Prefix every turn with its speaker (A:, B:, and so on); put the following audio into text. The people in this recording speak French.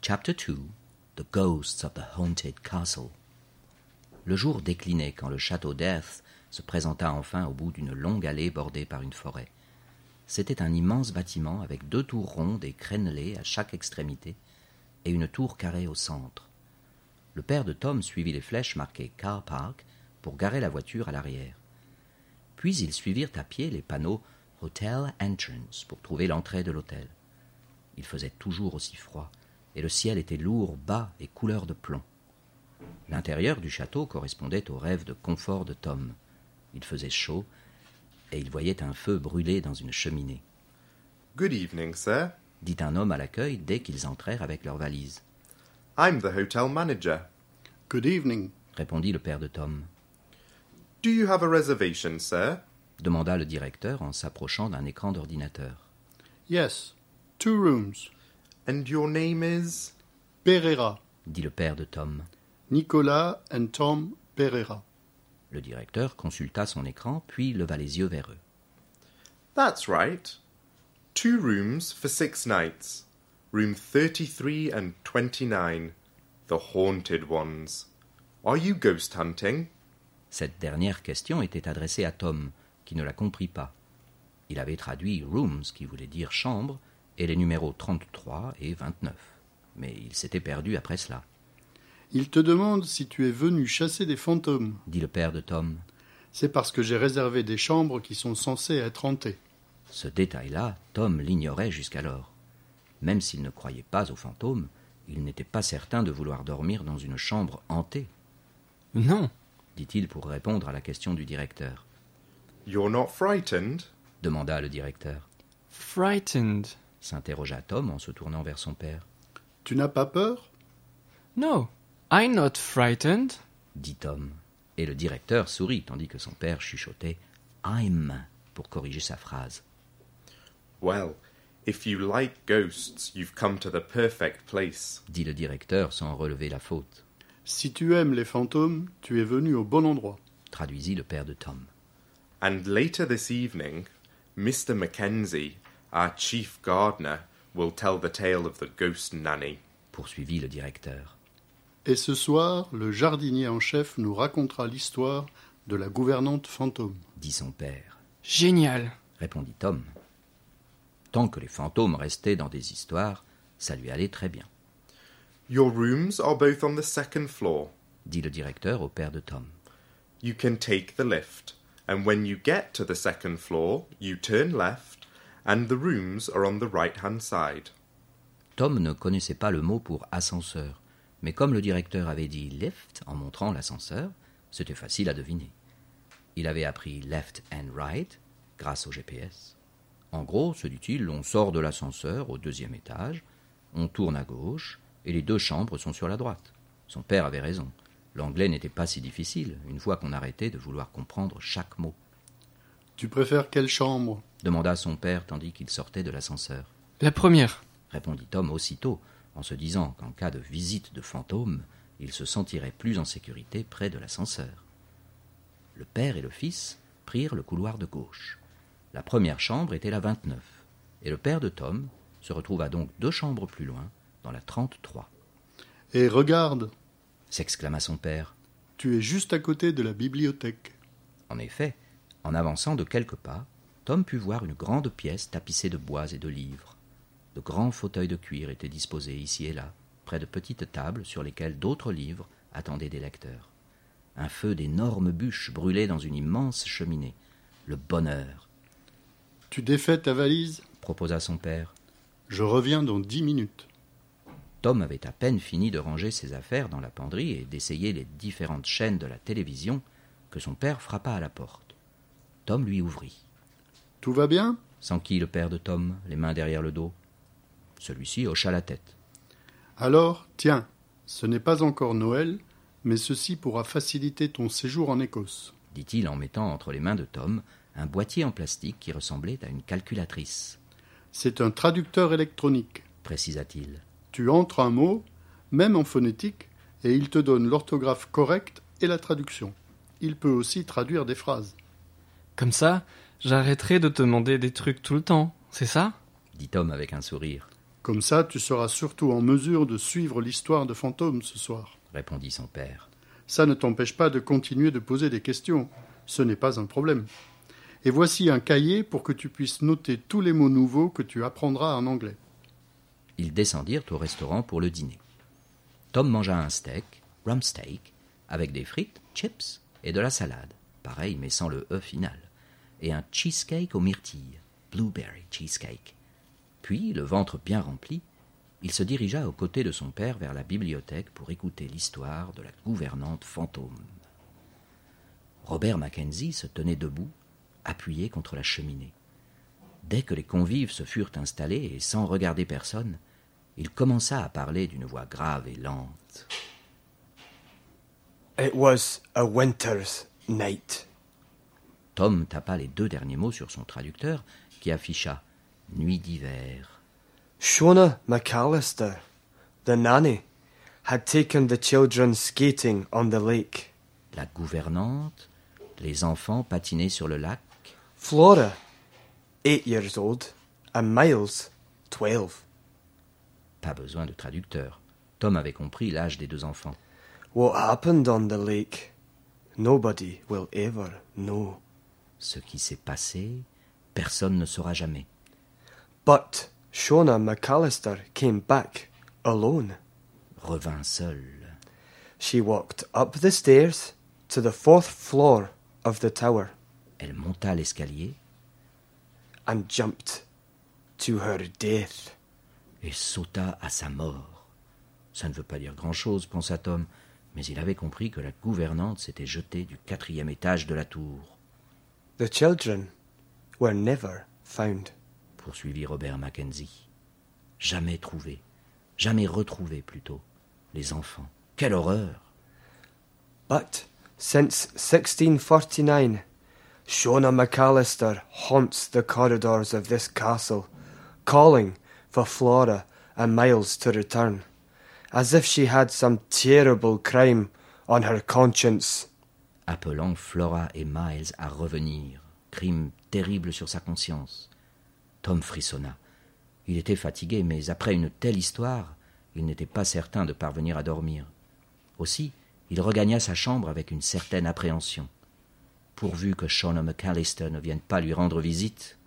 A: Chapter 2. The Ghosts of the Haunted Castle. Le jour déclinait quand le château d'Earth se présenta enfin au bout d'une longue allée bordée par une forêt. C'était un immense bâtiment avec 2 tours rondes et crénelées à chaque extrémité et une tour carrée au centre. Le père de Tom suivit les flèches marquées « Car Park » pour garer la voiture à l'arrière. Puis ils suivirent à pied les panneaux « Hotel Entrance » pour trouver l'entrée de l'hôtel. Il faisait toujours aussi froid, et le ciel était lourd, bas et couleur de plomb. L'intérieur du château correspondait au rêve de confort de Tom. Il faisait chaud, et il voyait un feu brûler dans une cheminée.
B: « Good evening, sir »
A: dit un homme à l'accueil dès qu'ils entrèrent avec leurs valises.
B: « I'm the hotel manager. »«
C: Good evening »
A: répondit le père de Tom.
B: Do you have a reservation, sir »
A: demanda le directeur en s'approchant d'un écran d'ordinateur.
C: « Yes, 2 rooms. »«
B: And your name is »
C: Pereira. »
A: dit le père de Tom.
C: « Nicolas and Tom Pereira. »
A: Le directeur consulta son écran, puis leva les yeux vers eux.
B: « That's right. 2 rooms for 6 nights. Room 33 and 29. The haunted ones. Are you ghost hunting »
A: Cette dernière question était adressée à Tom, qui ne la comprit pas. Il avait traduit « rooms » qui voulait dire « chambre » et les numéros 33 et 29. Mais il s'était perdu après cela.
C: « Il te demande si tu es venu chasser des fantômes, »
A: dit le père de Tom.
C: « C'est parce que j'ai réservé des chambres qui sont censées être hantées. »
A: Ce détail-là, Tom l'ignorait jusqu'alors. Même s'il ne croyait pas aux fantômes, il n'était pas certain de vouloir dormir dans une chambre hantée.
D: « Non »
A: dit-il pour répondre à la question du directeur.
B: « You're not frightened »
A: demanda le directeur.
D: « Frightened »
A: s'interrogea Tom en se tournant vers son père.
C: « Tu n'as pas peur ?»«
D: No, I'm not frightened »
A: dit Tom. Et le directeur sourit tandis que son père chuchotait « I'm » pour corriger sa phrase.
B: « Well, if you like ghosts, you've come to the perfect place »
A: dit le directeur sans relever la faute.
C: « Si tu aimes les fantômes, tu es venu au bon endroit. »
A: traduisit le père de Tom.
B: « And later this evening, Mr. Mackenzie, our chief gardener, will tell the tale of the ghost nanny »
A: poursuivit le directeur.
C: « Et ce soir, le jardinier en chef nous racontera l'histoire de la gouvernante fantôme. »
A: dit son père.
D: « Génial »
A: répondit Tom. Tant que les fantômes restaient dans des histoires, ça lui allait très bien.
B: « Your rooms are both on the 2nd floor »
A: dit le directeur au père de Tom.
B: « You can take the lift, and when you get to the 2nd floor, you turn left, and the rooms are on the right-hand side. »
A: Tom ne connaissait pas le mot pour ascenseur, mais comme le directeur avait dit « lift » en montrant l'ascenseur, c'était facile à deviner. Il avait appris « left and right » grâce au GPS. En gros, se dit-il, on sort de l'ascenseur au 2e étage, on tourne à gauche, et les 2 chambres sont sur la droite. Son père avait raison. L'anglais n'était pas si difficile, une fois qu'on arrêtait de vouloir comprendre chaque mot.
C: « Tu préfères quelle chambre ?»
A: demanda son père tandis qu'il sortait de l'ascenseur.
D: « La première »
A: répondit Tom aussitôt, en se disant qu'en cas de visite de fantôme, il se sentirait plus en sécurité près de l'ascenseur. Le père et le fils prirent le couloir de gauche. La première chambre était la 29, et le père de Tom se retrouva donc 2 chambres plus loin, dans la 33.
C: « Et regarde »
A: s'exclama son père.
C: « Tu es juste à côté de la bibliothèque. »
A: En effet, en avançant de quelques pas, Tom put voir une grande pièce tapissée de bois et de livres. De grands fauteuils de cuir étaient disposés ici et là, près de petites tables sur lesquelles d'autres livres attendaient des lecteurs. Un feu d'énormes bûches brûlait dans une immense cheminée. Le bonheur.
C: « Tu défais ta valise ?»
A: proposa son père.
C: « Je reviens dans 10 minutes. »
A: Tom avait à peine fini de ranger ses affaires dans la penderie et d'essayer les différentes chaînes de la télévision que son père frappa à la porte. Tom lui ouvrit.
C: « Tout va bien ?»
A: s'enquit le père de Tom, les mains derrière le dos. Celui-ci hocha la tête.
C: « Alors, tiens, ce n'est pas encore Noël, mais ceci pourra faciliter ton séjour en Écosse. »
A: dit-il en mettant entre les mains de Tom un boîtier en plastique qui ressemblait à une calculatrice.
C: « C'est un traducteur électronique. »
A: précisa-t-il.
C: « Tu entres un mot, même en phonétique, et il te donne l'orthographe correcte et la traduction. Il peut aussi traduire des phrases. »
D: « Comme ça, j'arrêterai de te demander des trucs tout le temps, c'est ça ?»
A: dit Tom avec un sourire.
C: Comme ça, tu seras surtout en mesure de suivre l'histoire de Fantôme ce soir.
A: Répondit son père.
C: Ça ne t'empêche pas de continuer de poser des questions. Ce n'est pas un problème. Et voici un cahier pour que tu puisses noter tous les mots nouveaux que tu apprendras en anglais.
A: Ils descendirent au restaurant pour le dîner. Tom mangea un steak, rump steak, avec des frites, chips et de la salade, pareil mais sans le E final, et un cheesecake aux myrtilles, blueberry cheesecake. Puis, le ventre bien rempli, il se dirigea aux côtés de son père vers la bibliothèque pour écouter l'histoire de la gouvernante fantôme. Robert Mackenzie se tenait debout, appuyé contre la cheminée. Dès que les convives se furent installés et sans regarder personne, il commença à parler d'une voix grave et lente.
E: It was a winter's night.
A: Tom tapa les 2 derniers mots sur son traducteur qui afficha « Nuit d'hiver ».
E: Shona McAllister, the nanny, had taken the children skating on the lake.
A: La gouvernante, les enfants patinaient sur le lac.
E: Flora, 8 years old, and Miles, 12.
A: Pas besoin de traducteur. Tom avait compris l'âge des 2 enfants.
E: What happened on the lake? Nobody will ever know.
A: Ce qui s'est passé, personne ne saura jamais.
E: But Shona McAllister came back alone.
A: Revint seul.
E: She walked up the stairs to the 4th floor of the tower
A: Elle monta l'escalier
E: and jumped to her death.
A: et sauta à sa mort. Ça ne veut pas dire grand-chose, pensa Tom, mais il avait compris que la gouvernante s'était jetée du 4e étage de la tour.
E: The children were never found.
A: Poursuivit Robert Mackenzie. Jamais trouvé, jamais retrouvé plutôt. Les enfants. Quelle horreur!
E: But since 1649, Shona McAllister haunts the corridors of this castle, calling for Flora and Miles to return, as if she had some terrible crime on her conscience.
A: Appelant Flora et Miles à revenir. Crime terrible sur sa conscience. Tom frissonna. Il était fatigué, mais après une telle histoire, il n'était pas certain de parvenir à dormir. Aussi, il regagna sa chambre avec une certaine appréhension. Pourvu que Shona McAllister ne vienne pas lui rendre visite.